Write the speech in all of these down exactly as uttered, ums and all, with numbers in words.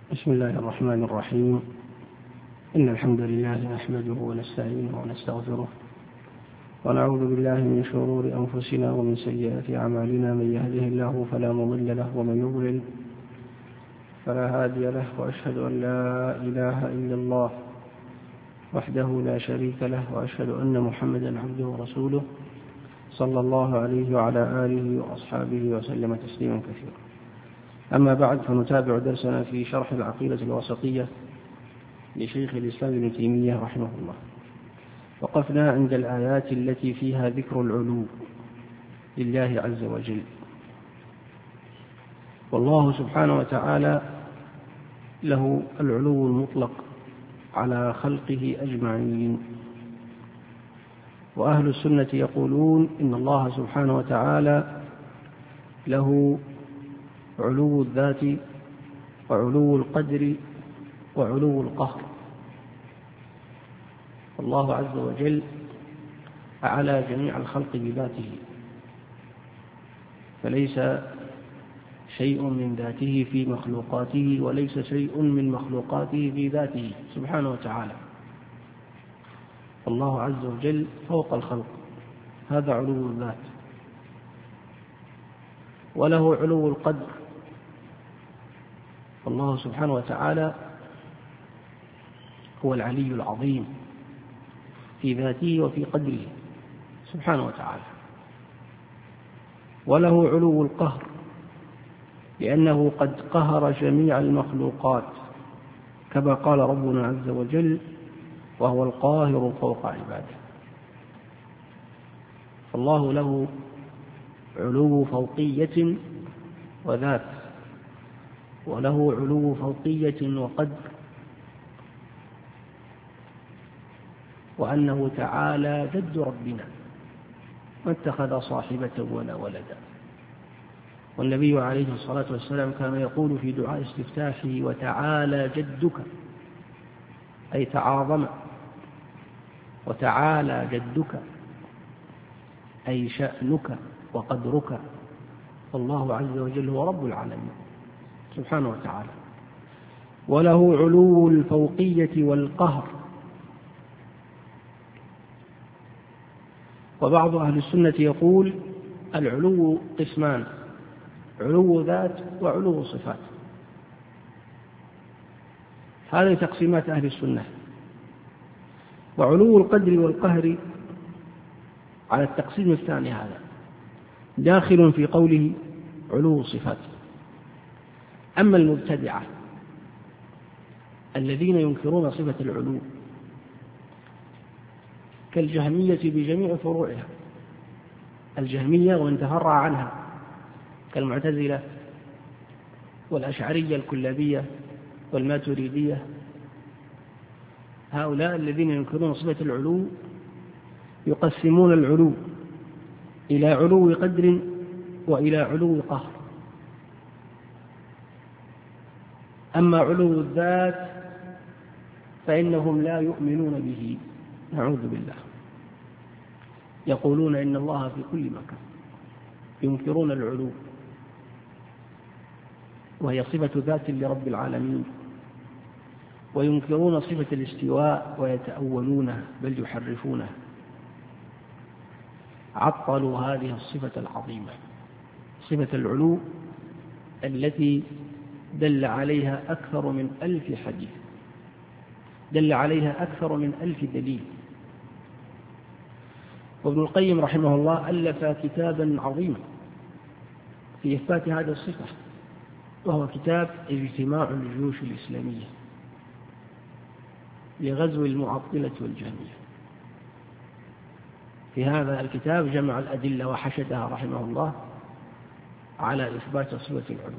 بسم الله الرحمن الرحيم. إن الحمد لله نحمده ونستعينه ونستغفره ونعوذ بالله من شرور أنفسنا ومن سيئات أعمالنا. من يهده الله فلا مضل له ومن يضلل فلا هادي له، وأشهد أن لا إله إلا الله وحده لا شريك له، وأشهد أن محمدا عبده ورسوله صلى الله عليه وعلى آله وأصحابه وسلم تسليما كثيرا. أما بعد، فنتابع درسنا في شرح العقيدة الواسطية لشيخ الإسلام ابن تيمية رحمه الله. وقفنا عند الآيات التي فيها ذكر العلو لله عز وجل. والله سبحانه وتعالى له العلو المطلق على خلقه أجمعين. وأهل السنة يقولون إن الله سبحانه وتعالى له علو الذات وعلو القدر وعلو القهر. الله عز وجل أعلى جميع الخلق بذاته، فليس شيء من ذاته في مخلوقاته، وليس شيء من مخلوقاته في ذاته سبحانه وتعالى. الله عز وجل فوق الخلق، هذا علو الذات. وله علو القدر، الله سبحانه وتعالى هو العلي العظيم في ذاته وفي قدره سبحانه وتعالى. وله علو القهر، لأنه قد قهر جميع المخلوقات كما قال ربنا عز وجل: وهو القاهر فوق عباده. فالله له علو فوقية وذات، وله علو فوقية وقدر، وأنه تعالى جد ربنا ما اتخذ صاحبة ولا ولدا. والنبي عليه الصلاة والسلام كان يقول في دعاء استفتاحه: وتعالى جدك، أي تعاظم، وتعالى جدك أي شأنك وقدرك. الله عز وجل هو رب العالمين سبحانه وتعالى. وله علو الفوقية والقهر. وبعض أهل السنة يقول العلو قسمان: علو ذات وعلو صفات. هذه تقسيمات أهل السنة. وعلو القدر والقهر على التقسيم الثاني هذا داخل في قوله علو الصفات. أما المبتدعة الذين ينكرون صفة العلو كالجهمية بجميع فروعها، الجهمية ومن تفرع عنها كالمعتزلة والأشعرية الكلابية والماتريدية، هؤلاء الذين ينكرون صفة العلو يقسمون العلو إلى علو قدر وإلى علو قهر. أما علو الذات فإنهم لا يؤمنون به، نعوذ بالله. يقولون إن الله في كل مكان، ينكرون العلو، وهي صفة ذات لرب العالمين. وينكرون صفة الاستواء ويتأولونها بل يحرفونها. عطلوا هذه الصفة العظيمة، صفة العلو التي دل عليها أكثر من ألف حديث، دل عليها أكثر من ألف دليل. وابن القيم رحمه الله ألف كتابا عظيما في إثبات هذه الصفة، وهو كتاب اجتماع الجيوش الإسلامية لغزو المعطلة والجهمية. في هذا الكتاب جمع الأدلة وحشدها رحمه الله على إثبات صفة العلو.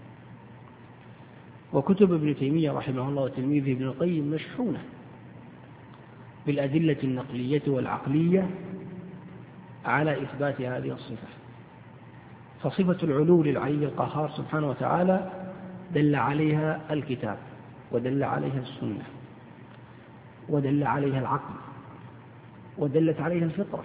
وكتب ابن تيمية رحمه الله وتلميذه ابن القيم مشحونة بالأدلة النقلية والعقلية على إثبات هذه الصفة. فصفة العلو للعلي القهار سبحانه وتعالى دل عليها الكتاب، ودل عليها السنة، ودل عليها العقل، ودلت عليها الفطرة،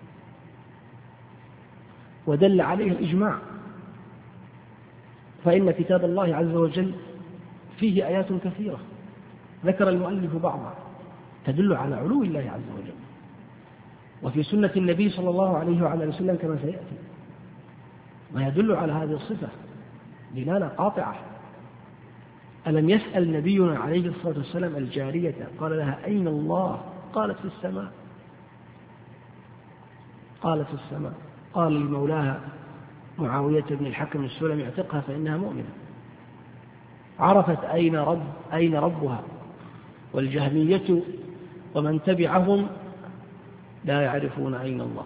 ودل عليها الإجماع. فإن كتاب الله عز وجل فيه آيات كثيرة ذكر المؤلف بعضها تدل على علو الله عز وجل، وفي سنة النبي صلى الله عليه وعلى وسلم كما سيأتي ما يدل على هذه الصفة دلالة قاطعة. ألم يسأل نبينا عليه الصلاة والسلام الجارية قال لها أين الله؟ قالت في السماء. قالت في السماء. قال لمولاها معاوية بن الحكم السلمي اعتقها فإنها مؤمنة. عرفت أين رب أين ربها، والجهمية ومن تبعهم لا يعرفون أين الله،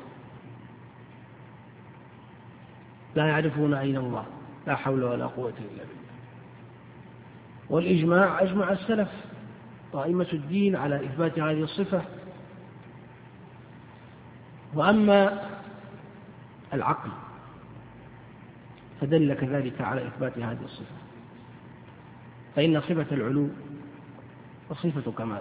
لا يعرفون أين الله، لا حول ولا قوة إلا بالله. والإجماع أجمع السلف وأئمة الدين على إثبات هذه الصفة. وأما العقل فدل كذلك على إثبات هذه الصفة، فإن صفة العلو وصفة كمال،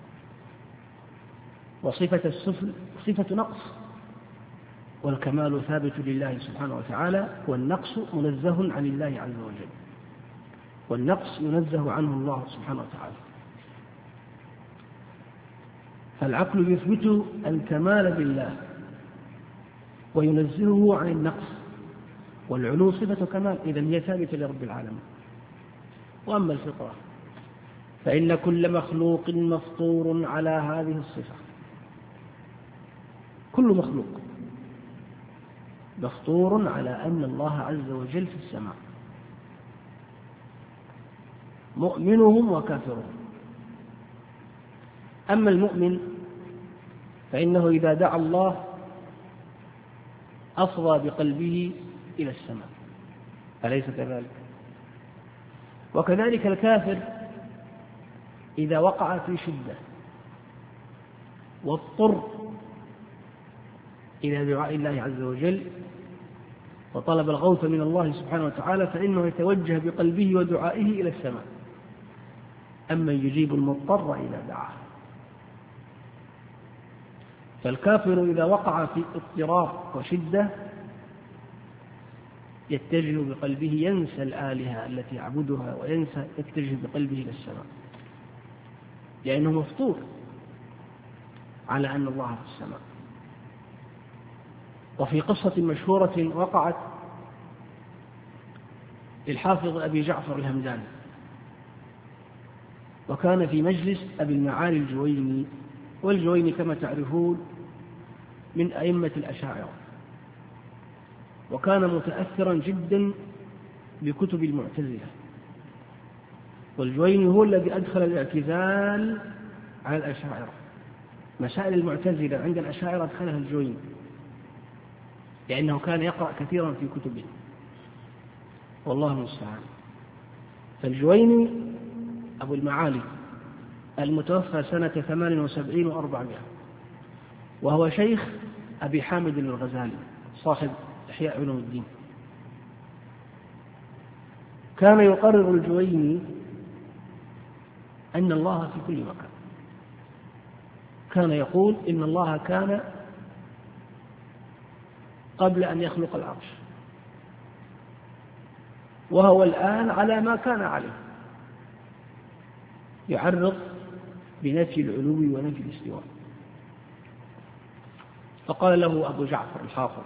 وصفة السفل صفة نقص، والكمال ثابت لله سبحانه وتعالى، والنقص منزه عن الله عز وجل، والنقص ينزه عنه الله سبحانه وتعالى. فالعقل يثبت الكمال بالله وينزهه عن النقص، والعلو صفة كمال، إذن هي ثابتة لرب العالمين. وأما الفطرة فإن كل مخلوق مفطور على هذه الصفة، كل مخلوق مفطور على أن الله عز وجل في السماء، مؤمنهم وكافرهم. أما المؤمن فإنه إذا دعا الله أفضى بقلبه إلى السماء، أليس كذلك؟ وكذلك الكافر إذا وقع في شدة واضطر إلى دعاء الله عز وجل وطلب الغوث من الله سبحانه وتعالى فإنه يتوجه بقلبه ودعائه إلى السماء. أما يجيب المضطر إذا دعاه. فالكافر إذا وقع في اضطراب وشدة يتجه بقلبه، ينسى الآلهة التي يعبدها وينسى يتجه بقلبه إلى السماء، لأنه مفطور على أن الله في السماء. وفي قصة مشهورة وقعت للحافظ أبي جعفر الهمداني، وكان في مجلس أبي المعالي الجويني، والجويني كما تعرفون من أئمة الأشاعرة، وكان متأثرا جدا بكتب المعتزلة، والجويني هو الذي أدخل الاعتزال على الأشاعرة. مسائل المعتزلة عند الأشاعرة أدخلها الجويني، لأنه كان يقرأ كثيرا في كتبه، والله المستعان. فالجويني أبو المعالي المتوفى سنة ثمان وسبعين وأربعمائة، وهو شيخ أبي حامد الغزالي صاحب إحياء علوم الدين. كان يقرر الجويني أن الله في كل مكان. كان يقول إن الله كان قبل أن يخلق العرش، وهو الآن على ما كان عليه، يعرض بنفي العلو ونفي الاستواء. فقال له أبو جعفر الحافظ،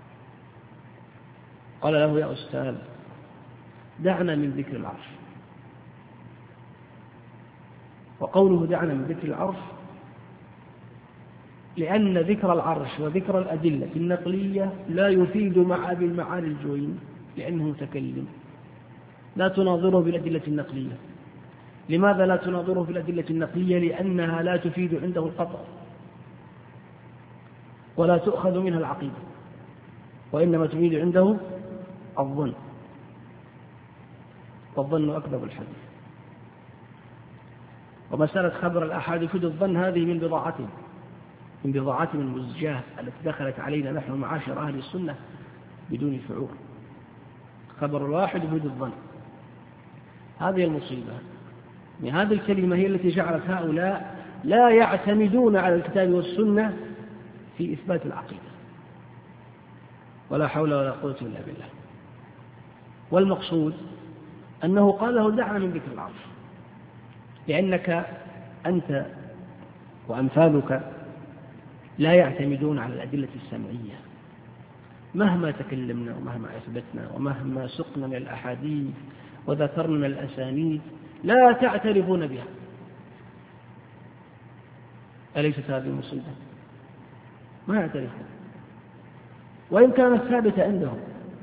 قال له يا أستاذ دعنا من ذكر العرش. وقوله دعنا من ذكر العرش لأن ذكر العرش وذكر الأدلة النقلية لا يفيد مع أبي المعالي الجويني، لأنه متكلم، لا تناظره بالأدلة النقلية. لماذا لا تناظره بالأدلة النقلية؟ لأنها لا تفيد عنده القطع ولا تؤخذ منها العقيدة، وإنما تفيد عنده الظن، والظن أكذب الحديث. ومسألة خبر الآحاد يفيد الظن هذه من بضاعتهم من بضاعتهم المزجاة التي دخلت علينا نحن معاشر أهل السنة بدون شعور. خبر الواحد يفيد الظن، هذه المصيبة. من هذه الكلمة هي التي جعلت هؤلاء لا يعتمدون على الكتاب والسنة في إثبات العقيدة، ولا حول ولا قوة إلا بالله. والمقصود أنه قال له دعنا من ذكر العرش، لأنك أنت وأمثالك لا يعتمدون على الأدلة السمعية، مهما تكلمنا ومهما أثبتنا ومهما سقنا من الأحاديث وذكرنا الأسانيد لا تعترفون بها. أليست هذه مصيبة؟ ما يعترفون، وإن كانت ثابتة عندهم.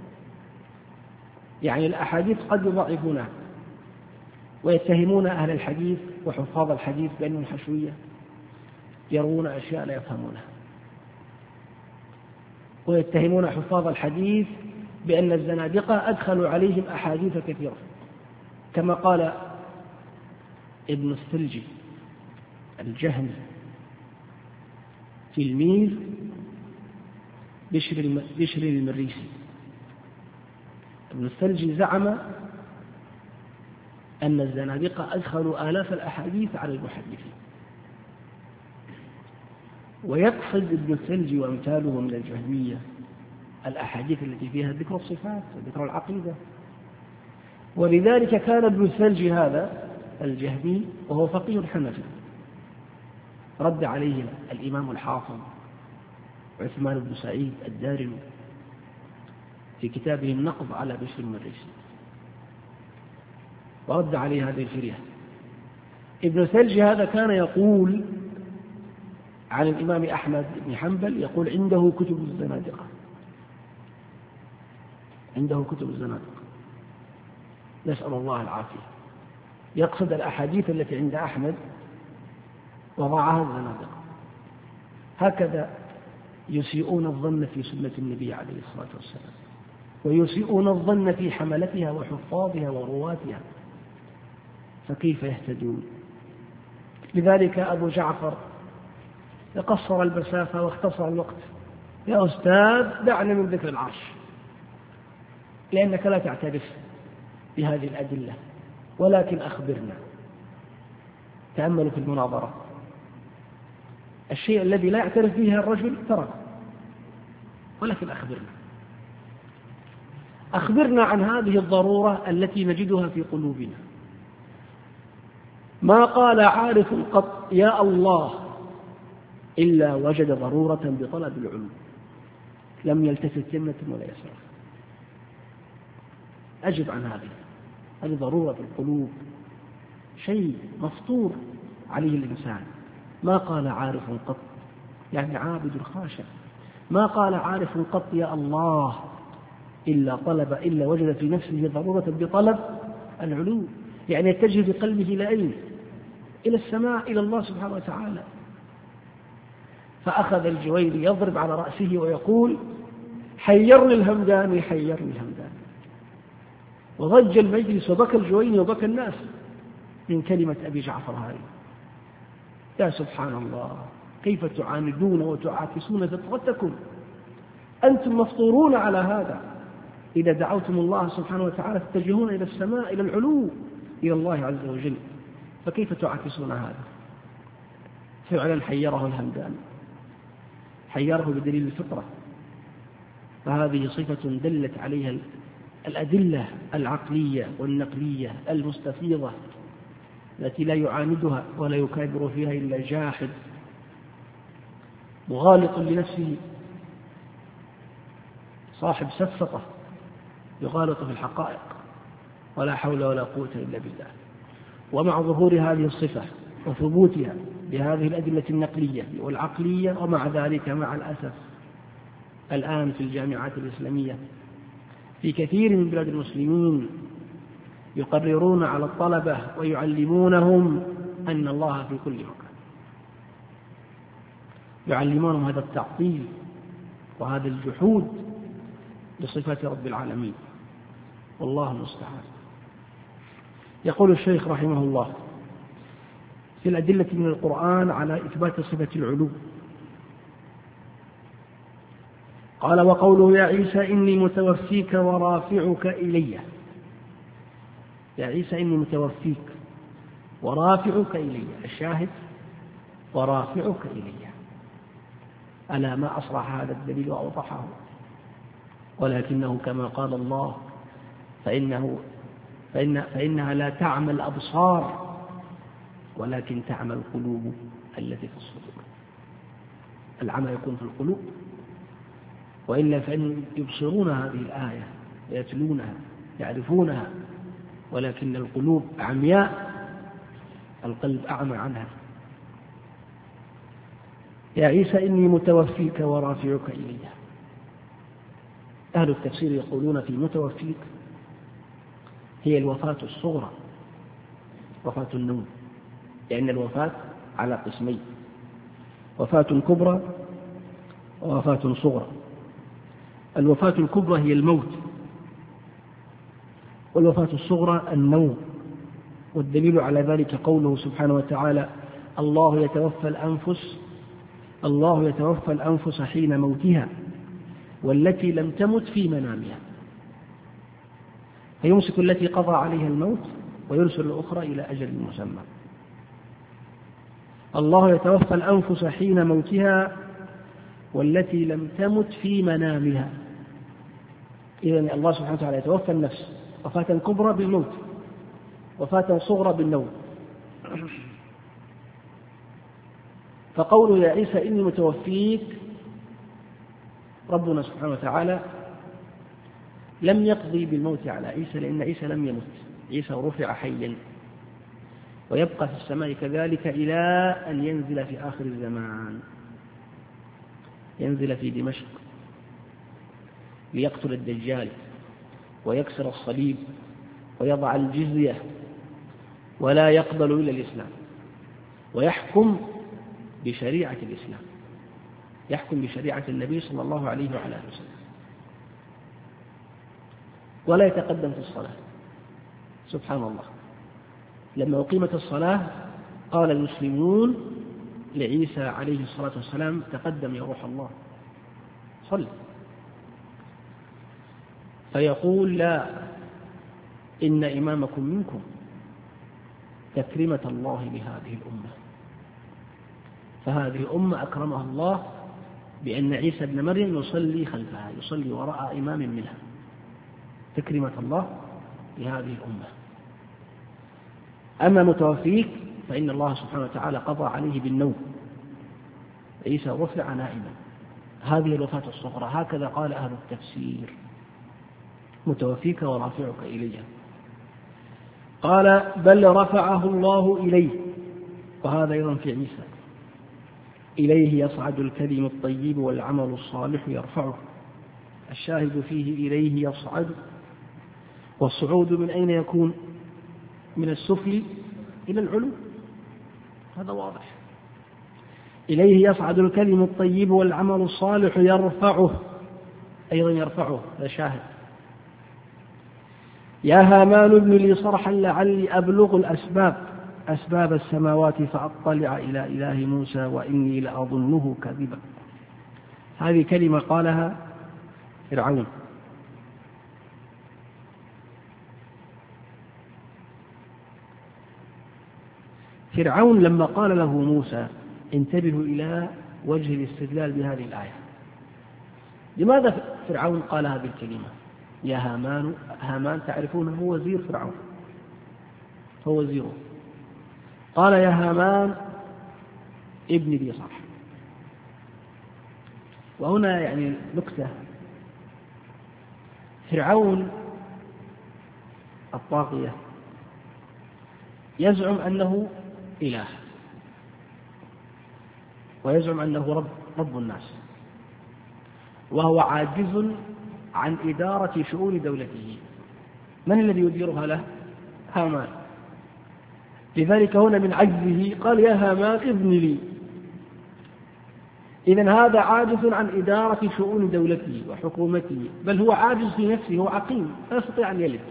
يعني الأحاديث قد يضعفونها ويتهمون أهل الحديث وحفاظ الحديث بأنهم حشوية، يرون أشياء لا يفهمونها، ويتهمون حفاظ الحديث بأن الزنادقة أدخلوا عليهم أحاديث كثيرة، كما قال ابن الثلجي الجهمي تلميذ بشر المريسي. ابن الثلجي زعم أن الزنادقة أدخلوا آلاف الأحاديث على المحدثين، ويقصد ابن الثلجي وأمثاله من الجهمية الأحاديث التي فيها ذكر الصفات وذكر العقيدة. ولذلك كان ابن الثلجي هذا الجهمي وهو فقيه حنفي رد عليه الإمام الحافظ عثمان بن سعيد الدارمي في كتابه النقض على بشر المريسي، ورد عليه هذه الفرية. ابن الثلجي هذا كان يقول عن الإمام أحمد بن حنبل، يقول عنده كتب الزنادقة، عنده كتب الزنادقة، نسأل الله العافية. يقصد الأحاديث التي عند أحمد وضعها الزنادقة. هكذا يسيئون الظن في سنة النبي عليه الصلاة والسلام، ويسيئون الظن في حملتها وحفاظها ورواتها، فكيف يهتدون؟ لذلك أبو جعفر قصر المسافة واختصر الوقت: يا أستاذ دعنا من ذكر العرش، لأنك لا تعترف بهذه الأدلة، ولكن أخبرنا. تأملوا في المناظرة، الشيء الذي لا يعترف به الرجل ترك، ولكن أخبرنا أخبرنا عن هذه الضرورة التي نجدها في قلوبنا. ما قال عارف قط يا الله إلا وجد ضرورة بطلب العلم، لم يلتفت يمنة ولا يسار. أجب عن هذه هذه ضرورة في القلوب، شيء مفطور عليه الإنسان. ما قال عارف قط يعني عابد خاشع، ما قال عارف قط يا الله إلا طلب إلا وجد في نفسه ضرورة بطلب العلو، يعني يتجه بقلبه إلى أين؟ إلى السماء، إلى الله سبحانه وتعالى. فأخذ الجويني يضرب على رأسه ويقول: حيرني الهمداني حيرني الهمداني. وضج المجلس وبكى الجويني وبكى الناس من كلمة أبي جعفر هذه. يا سبحان الله، كيف تعاندون وتعاكسون فطرتكم؟ أنتم مفطورون على هذا. إذا دعوتم الله سبحانه وتعالى تتجهون إلى السماء، إلى العلو، إلى الله عز وجل، فكيف تعاكسون هذا؟ فعلا حيره الهمداني، حيره بدليل الفطرة. فهذه صفة دلت عليها الأدلة العقلية والنقلية المستفيضة التي لا يعاندها ولا يكابر فيها إلا جاحد مغالط لنفسه، صاحب سفسطة يغالط في الحقائق، ولا حول ولا قوة إلا بالله. ومع ظهور هذه الصفة وثبوتها بهذه الأدلة النقلية والعقلية، ومع ذلك مع الأسف الآن في الجامعات الإسلامية في كثير من بلاد المسلمين يقررون على الطلبة ويعلمونهم أن الله في كل مكان، يعلمونهم هذا التعطيل وهذا الجحود لصفات رب العالمين، والله المستعان. يقول الشيخ رحمه الله في الأدلة من القرآن على إثبات صفة العلو، قال: وقوله يا عيسى إني متوفيك ورافعك إلي. يا عيسى إني متوفيك ورافعك إلي، الشاهد ورافعك إلي. ألا ما أصرح هذا الدليل وأوضحه، ولكنه كما قال الله فإنه فإن فإنها لا تعمى الأبصار ولكن تعمى القلوب التي في الصدور. العمى يكون في القلوب، وإلا فإن يبصرون هذه الآية ويتلونها يعرفونها، ولكن القلوب عمياء، القلب أعمى عنها. يا عيسى إني متوفيك ورافعك إلي. أهل التفسير يقولون في متوفيك هي الوفاة الصغرى، وفاة النوم، لأن الوفاة على قسمين: وفاة كبرى ووفاة صغرى. الوفاة الكبرى هي الموت، والوفاة الصغرى النوم. والدليل على ذلك قوله سبحانه وتعالى: الله يتوفى الأنفس الله يتوفى الأنفس حين موتها والتي لم تمت في منامها، فيمسك التي قضى عليها الموت ويرسل الأخرى إلى أجل مسمى. الله يتوفى الأنفس حين موتها والتي لم تمت في منامها. إذن الله سبحانه وتعالى يتوفى النفس وفاة كبرى بالموت، وفاة صغرى بالنوم. فقوله يا عيسى إني متوفيك، ربنا سبحانه وتعالى لم يقضي بالموت على عيسى، لأن عيسى لم يمت، عيسى رفع حيا ويبقى في السماء كذلك إلى أن ينزل في آخر الزمان، ينزل في دمشق ليقتل الدجال ويكسر الصليب ويضع الجزية ولا يقبل إلا الإسلام، ويحكم بشريعة الإسلام، يحكم بشريعة النبي صلى الله عليه وعلى آله وسلم، ولا يتقدم في الصلاة. سبحان الله، لما أقيمت الصلاة قال المسلمون لعيسى عليه الصلاة والسلام: تقدم يا روح الله، صل. فيقول: لا، إن إمامكم منكم، تكريمة الله لهذه الأمة. فهذه الأمة أكرمها الله بأن عيسى ابن مريم يصلي خلفها، يصلي وراء إمام منها، تكريمة الله لهذه الأمة. أما متوفيك فإن الله سبحانه وتعالى قضى عليه بالنوم، عيسى رفع نائما، هذه الوفاة الصغرى. هكذا قال أهل التفسير: متوفيك ورافعك إليه. قال: بل رفعه الله إليه، وهذا أيضا في عيسى: إليه يصعد الكلم الطيب والعمل الصالح يرفعه. الشاهد فيه إليه يصعد، والصعود من أين يكون؟ من السفل إلى العلو، هذا واضح. إليه يصعد الكلم الطيب والعمل الصالح يرفعه، أيضا يرفعه، هذا شاهد. يا هامان ابن لي صرحا لعلي أبلغ الأسباب أسباب السماوات فأطلع إلى إله موسى وإني لأظنه كاذبا. هذه كلمة قالها فرعون. فرعون لما قال له موسى: انتبهوا إلى وجه الاستدلال بهذه الآية. لماذا فرعون قال هذه الكلمة؟ يا هامان، هامان تعرفون هو وزير فرعون، هو وزيره. قال: يا هامان ابن لي صرح. وهنا يعني نكتة: فرعون الطاغية يزعم أنه إله، ويزعم أنه رب, رب الناس، وهو عاجز عن إدارة شؤون دولته. من الذي يديرها له؟ هامان. لذلك هنا من عجزه قال: يا هامان ابن لي. إذن هذا عاجز عن إدارة شؤون دولته وحكومته، بل هو عاجز في نفسه، هو عقيم لا يستطيع أن يلد.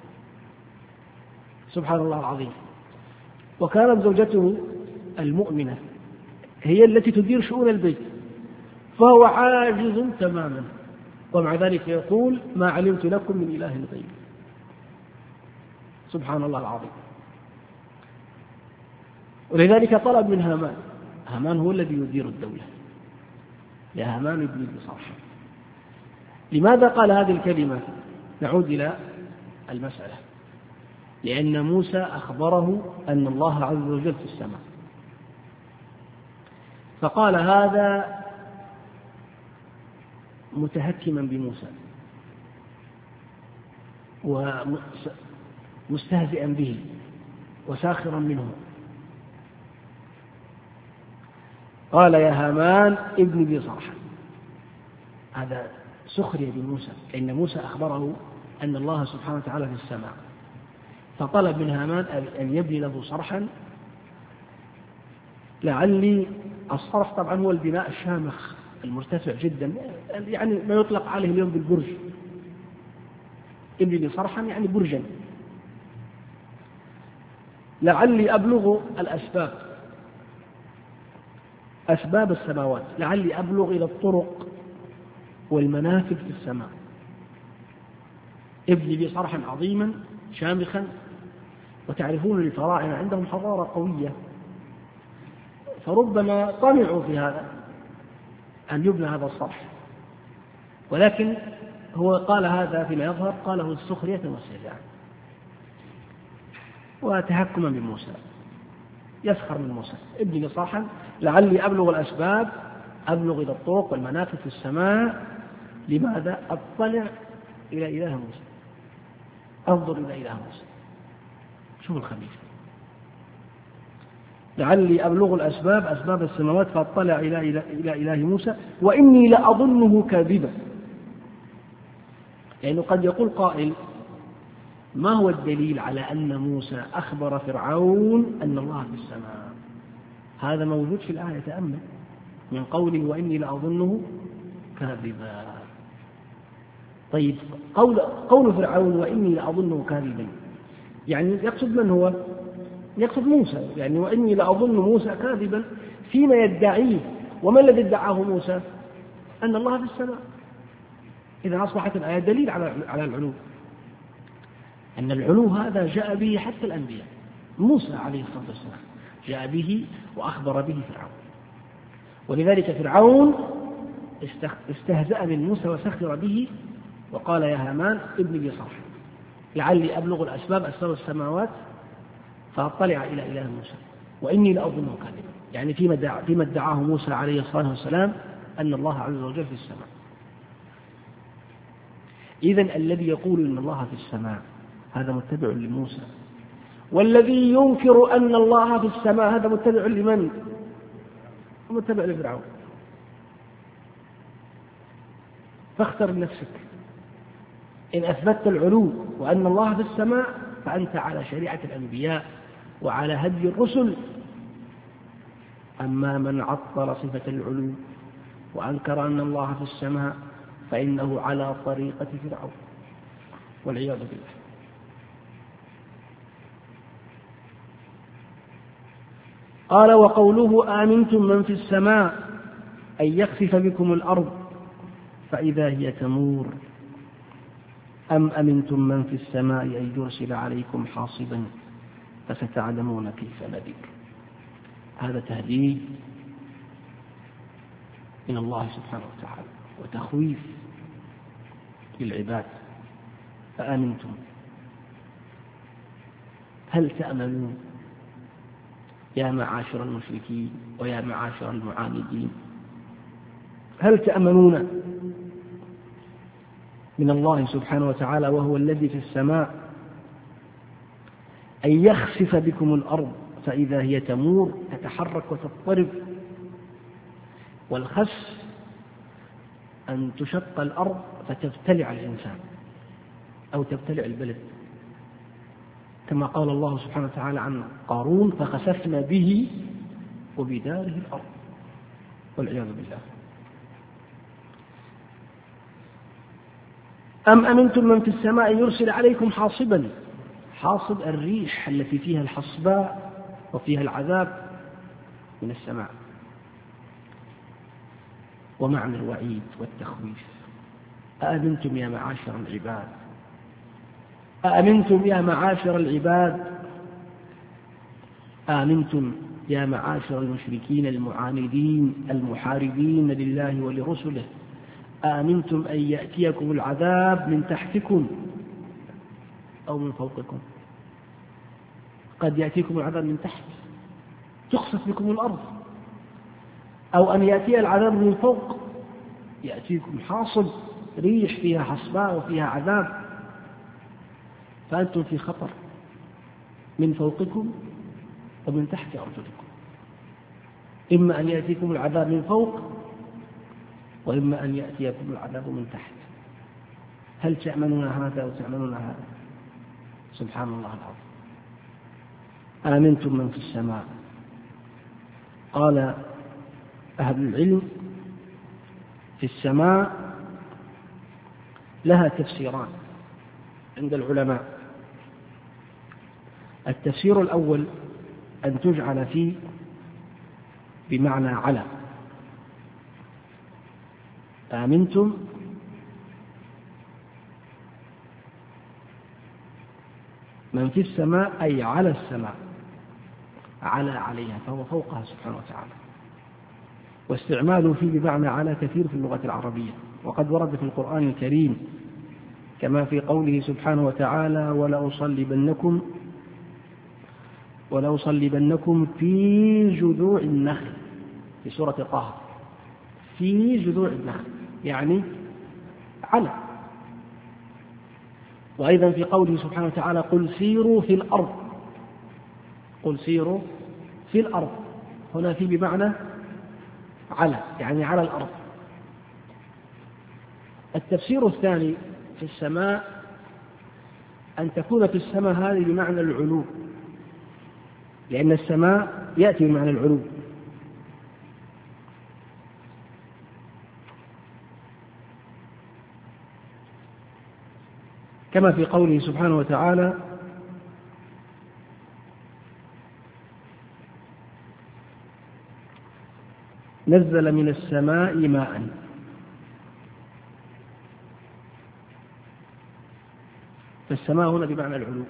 سبحان الله العظيم. وكانت زوجته المؤمنة هي التي تدير شؤون البيت، فهو عاجز تماما، ومع ذلك يقول: ما علمت لكم من إله غيري. سبحان الله العظيم. ولذلك طلب من هامان، هامان هو الذي يدير الدولة، يا هامان ابن لي صرحا. لماذا قال هذه الكلمة؟ نعود إلى المسألة. لأن موسى أخبره أن الله عز وجل في السماء، فقال هذا متهكما بموسى ومستهزئا به وساخرا منه. قال يا هامان ابن لي صرحا، هذا سخرية بموسى، لأن موسى أخبره أن الله سبحانه وتعالى في السماء، فطلب من هامان أن يبني له صرحا لعلي. الصرح طبعا هو البناء الشامخ المرتفع جدا، يعني ما يطلق عليه اليوم بالبرج. ابني لي صرحا يعني برجا، لعلي أبلغ الأسباب، أسباب السماوات، لعلي أبلغ إلى الطرق والمنافذ في السماء. ابني لي صرحا عظيما شامخا. وتعرفون الفراعنة عندهم حضارة قوية، فربما طمعوا في هذا أن يبنى هذا الصرح، ولكن هو قال هذا فيما يظهر قاله سخرية واستهزاء وتهكما بموسى، يسخر من موسى. ابني لي صرحا لعلي أبلغ الأسباب، أبلغ إلى الطرق والمنافذ في السماء. لماذا؟ أطلع إلى إله موسى، أنظر إلى إله موسى. شوف الخبيث. لعلي أبلغ الأسباب، أسباب السماوات، فأطلع إلى إلى إلى إله موسى وإني لأظنه كاذبا. لأنه يعني قد يقول قائل ما هو الدليل على أن موسى أخبر فرعون أن الله في السماء؟ هذا موجود في الآية، تأمل من قوله وإني لأظنه كاذبا. طيب قول, قول فرعون وإني لأظنه كاذبا يعني يقصد من هو؟ يقصد موسى، يعني وإني لأظن موسى كاذبا فيما يدعيه. وما الذي ادعاه موسى؟ أن الله في السماء. إذا أصبحت الآية دليل على على العلو، أن العلو هذا جاء به حتى الأنبياء. موسى عليه الصلاة والسلام جاء به وأخبر به فرعون، ولذلك فرعون استهزأ من موسى وسخر به وقال يا هامان ابن لي صرحا لعلي أبلغ الأسباب، أسباب السماوات، فأطلع إلى إله موسى وإني لأظنه كاذبا. يعني فيما ادعاه موسى عليه الصلاة والسلام أن الله عز وجل في السماء. إذن الذي يقول إن الله في السماء هذا متبع لموسى، والذي ينكر أن الله في السماء هذا متبع لمن؟ متبع لفرعون. فاختر لنفسك. إن أثبتت العلو وأن الله في السماء فأنت على شريعة الأنبياء وعلى هدي الرسل. أما من عطل صفة العلو وأنكر أن الله في السماء فإنه على طريقة فرعون والعياذ بالله. قال وقوله آمنتم من في السماء أن يخسف بكم الأرض فإذا هي تمور أم أمنتم من في السماء أن يرسل عليكم حاصبا فستعلمون كيف نذير. هذا تهديد من الله سبحانه وتعالى وتخويف للعباد. فآمنتم، هل تأمنون يا معاشر المشركين ويا معاشر المعاندين؟ هل تأمنون من الله سبحانه وتعالى وهو الذي في السماء أن يخسف بكم الأرض فإذا هي تمور، تتحرك وتضطرب؟ والخسف أن تشق الأرض فتبتلع الإنسان أو تبتلع البلد، كما قال الله سبحانه وتعالى عن قارون فخسفنا به وبداره الأرض والعياذ بالله. أم أمنتم من في السماء أن يرسل عليكم حاصبا. حاصب الريح التي فيها الحصباء وفيها العذاب من السماء. ومعنى الوعيد والتخويف. أأمنتم يا معاشر العباد، أأمنتم يا معاشر العباد، آمنتم يا معاشر المشركين المعاندين المحاربين لله ولرسله، آمنتم أن يأتيكم العذاب من تحتكم أو من فوقكم. قد يأتيكم العذاب من تحت تخسف بكم الأرض، أو أن يأتي العذاب من فوق يأتيكم حاصب ريح فيها حصباء وفيها عذاب، فأنتم في خطر من فوقكم ومن تحت أرجلكم. إما أن يأتيكم العذاب من فوق وإما أن يأتيكم العذاب من تحت. هل تأمنون هذا أو تأمنون هذا؟ سبحان الله العظيم. آمنتم من في السماء. قال أهل العلم في السماء لها تفسيران عند العلماء. التفسير الأول أن تجعل فيه بمعنى على، آمنتم من في السماء أي على السماء، على عليها فهو فوقها سبحانه وتعالى. واستعماله فيه بمعنى على كثير في اللغة العربية، وقد ورد في القرآن الكريم كما في قوله سبحانه وتعالى ولأصلبنكم ولأصلبنكم في جذوع النخل في سورة طه، في جذوع النخل يعني على. وأيضا في قوله سبحانه وتعالى قل سيروا في الأرض، قل سيروا في الأرض، هنا في بمعنى على يعني على الأرض. التفسير الثاني في السماء أن تكون في السماء هذه بمعنى العلو، لأن السماء يأتي بمعنى العلو. كما في قوله سبحانه وتعالى نزل من السماء ماء، فالسماء هنا بمعنى العلو.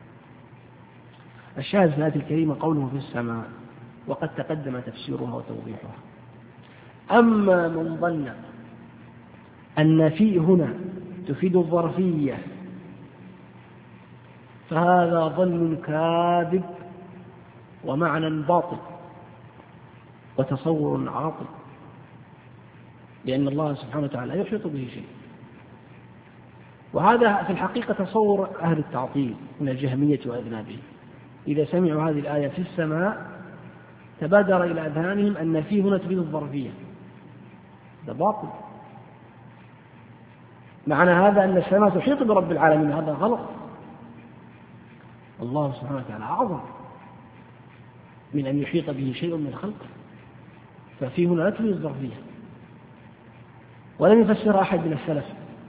الشاهد في الآية الكريمة قوله في السماء، وقد تقدم تفسيرها وتوضيحها. أما من ظن أن في هنا تفيد الظرفية فهذا ظن كاذب ومعنى باطل وتصور عاطل، لأن الله سبحانه وتعالى يحيط به شيء. وهذا في الحقيقة تصور أهل التعطيل من الجهمية وأذنابهم، إذا سمعوا هذه الآية في السماء تبادر إلى أذهانهم أن في هنا تفيد الظرفية، هذا باطل. معنى هذا أن السماء تحيط برب العالمين، هذا غلط. الله سبحانه وتعالى أعظم من أن يحيط به شيء من خلقه، ففي هنا لا تفيد الظرفية. ولم يفسر أحد من السلف.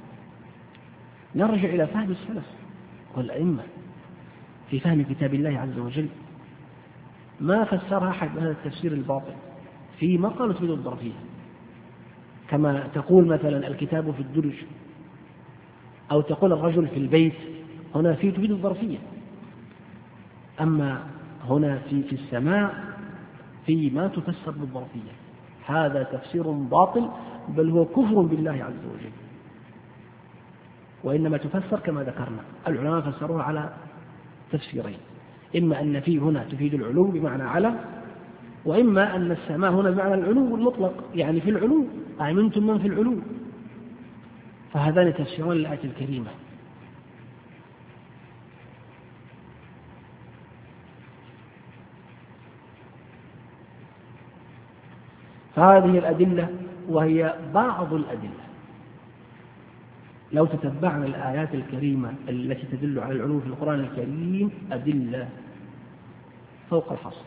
نرجع إلى فهم السلف والأئمة في فهم كتاب الله عز وجل، ما فسرها أحد بهذا التفسير الباطل فيما قالوا تفيد الظرفية، كما تقول مثلا الكتاب في الدرج، أو تقول الرجل في البيت، هنا في تفيد الظرفية. أما هنا في في السماء في ما تفسر بالظرفية، هذا تفسير باطل، بل هو كفر بالله عز وجل. وإنما تفسر كما ذكرنا، العلماء فسروها على تفسيرين، إما أن في هنا تفيد العلو بمعنى على، وإما أن السماء هنا بمعنى العلو المطلق، يعني في العلو، آمنتم من في العلو. فهذان تفسيران للآية الكريمة. فهذه الأدلة وهي بعض الأدلة، لو تتبعنا الآيات الكريمة التي تدل على العلو في القرآن الكريم أدلة فوق الحصر،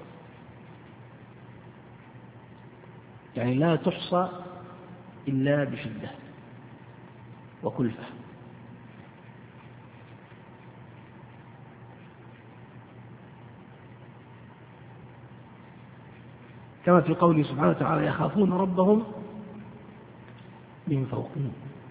يعني لا تحصى إلا بشدة وكلفة. كما في قوله سبحانه وتعالى يخافون ربهم من فوقهم،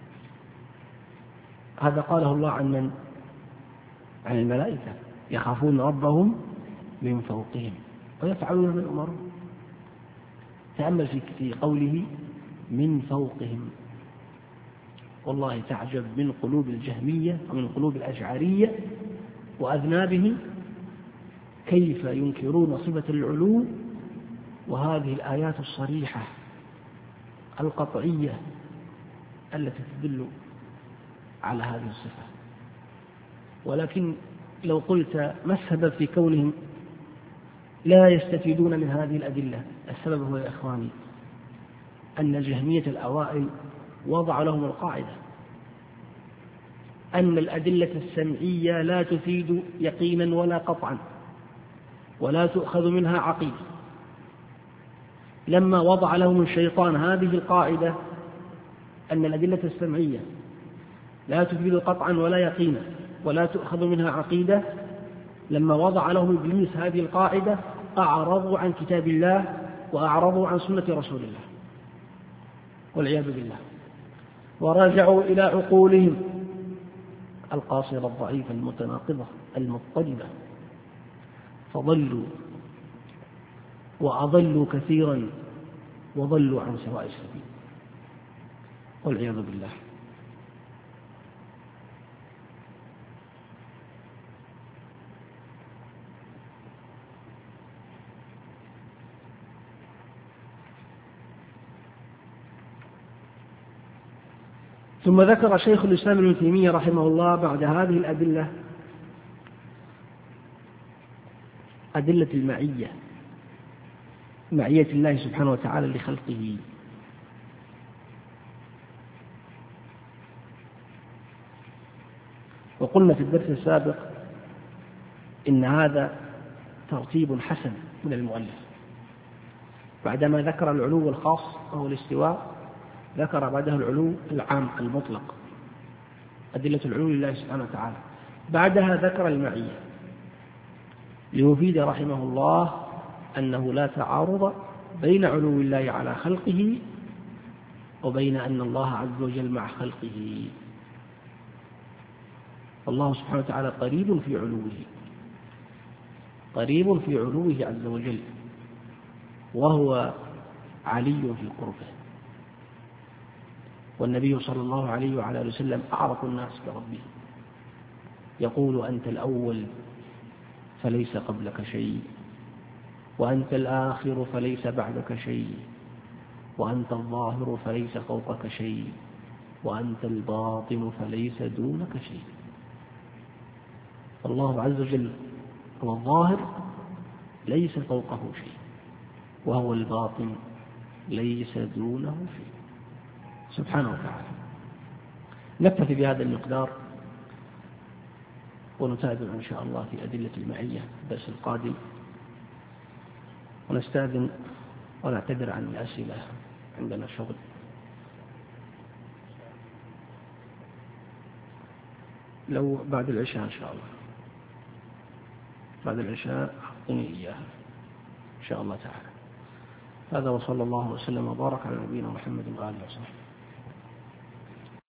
هذا قاله الله عن من؟ عن الملائكة، يخافون ربهم من فوقهم ويفعلون ما يؤمرون. تأمل في قوله من فوقهم، والله تعجب من قلوب الجهمية ومن قلوب الأشعرية وأذنابهم كيف ينكرون صفة العلو وهذه الآيات الصريحة القطعية التي تدل على هذه الصفة. ولكن لو قلت ما السبب في كونهم لا يستفيدون من هذه الأدلة؟ السبب هو يا إخواني أن الجهمية الأوائل وضع لهم القاعدة أن الأدلة السمعية لا تفيد يقينا ولا قطعا ولا تؤخذ منها عقيدة. لما وضع لهم الشيطان هذه القاعدة أن الأدلة السمعية لا تفيد قطعا ولا يقينا ولا تؤخذ منها عقيدة، لما وضع لهم إبليس هذه القاعدة أعرضوا عن كتاب الله وأعرضوا عن سنة رسول الله والعياذ بالله، ورجعوا إلى عقولهم القاصرة الضعيفة المتناقضة المضطربة، فضلوا وأضلوا كثيرا وضلوا عن سواء السبيل والعياذ بالله. ثم ذكر شيخ الإسلام ابن تيمية رحمه الله بعد هذه الأدلة أدلة المعية، معية الله سبحانه وتعالى لخلقه. وقلنا في الدرس السابق إن هذا ترتيب حسن من المؤلف، بعدما ذكر العلو الخاص وهو الاستواء ذكر بعده العلو العام المطلق، أدلة العلو لله سبحانه وتعالى، بعدها ذكر المعية ليفيد رحمه الله أنه لا تعارض بين علو الله على خلقه وبين أن الله عز وجل مع خلقه. الله سبحانه وتعالى قريب في علوه، قريب في علوه عز وجل، وهو علي في قربه. والنبي صلى الله عليه وعلى آله وسلم أعرف الناس بربه، يقول أنت الأول فليس قبلك شيء، وأنت الآخر فليس بعدك شيء، وأنت الظاهر فليس فوقك شيء، وأنت الباطن فليس دونك شيء. الله عز وجل هو الظاهر ليس فوقه شيء، وهو الباطن ليس دونه شيء سبحانه وتعالى. نكتفي بهذا المقدار ونتابع إن شاء الله في أدلة المعية الدرس القادم، ونستأذن ونعتذر عن الأسئلة، عندنا شغل. لو بعد العشاء إن شاء الله، بعد العشاء أعطني إياها إن شاء الله تعالى. هذا وصلى الله وسلم وبارك على نبينا محمد وآله وصحبه.